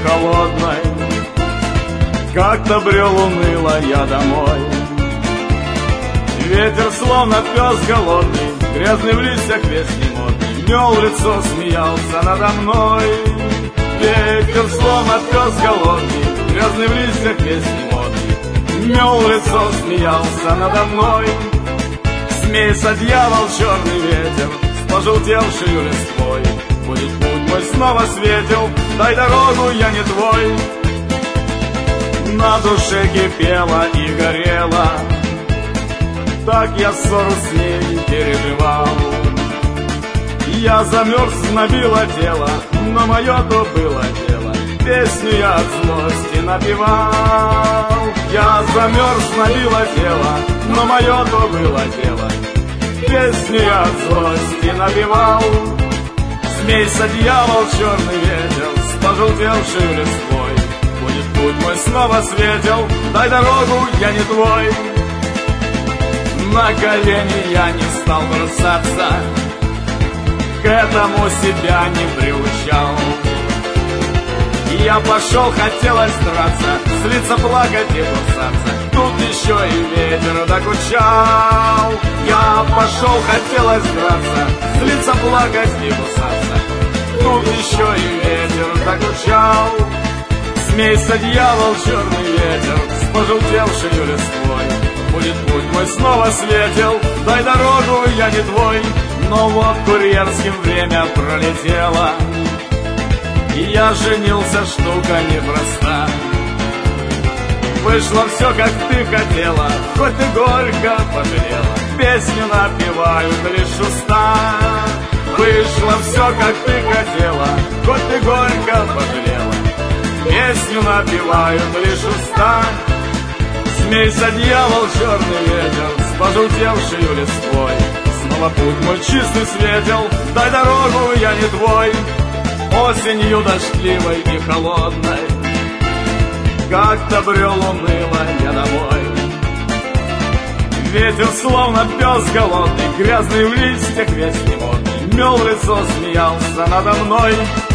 холодной. Как-то брел уныло я домой. Ветер, словно пес голодный, грязный в листьях весь немодный, мел в лицо, смеялся надо мной. Ветер, словно пес голодный, грязный в листьях весь немодный, мел в лицо, смеялся надо мной. Смейся, дьявол, черный ветер, с пожелтевшей листвой. Будет путь мой снова светел, дай дорогу, я не твой. На душе кипела и горела, так я ссору с ней переживал. Я замерз, набило тело, но мое то было дело, песню я от злости напевал. Я замерз, набило тело, но мое то было дело, песню я от злости напевал. Смейся, дьявол, черный ветер, с пожелтевшей листвой. Будет путь мой снова светел, дай дорогу, я не твой. На колени я не стал бросаться, к этому себя не приучал. Я пошел, хотелось драться, злиться, плакать и кусаться, тут еще и ветер докучал. Я пошел, хотелось драться, злиться, плакать и кусаться, тут еще и ветер докучал. Смейся, дьявол, черный ветер, с пожелтевшей листвой. Будет путь мой снова светел, дай дорогу, я не твой. Но вот курьерским время пролетело, и я женился, штука непроста. Вышло все, как ты хотела, хоть и горько пожалела, песню напевают лишь уста. Вышло все, как ты хотела, хоть и горько пожалела, песню напевают лишь уста. Смейся, дьявол, черный ветер, с пожелтевшей листвой. Снова путь мой чистый светел, дай дорогу, я не твой. Осенью дождливой и холодной как-то брел уныло я домой. Ветер, словно пес голодный, грязный в листьях весь немодный, мел в лицо, смеялся надо мной.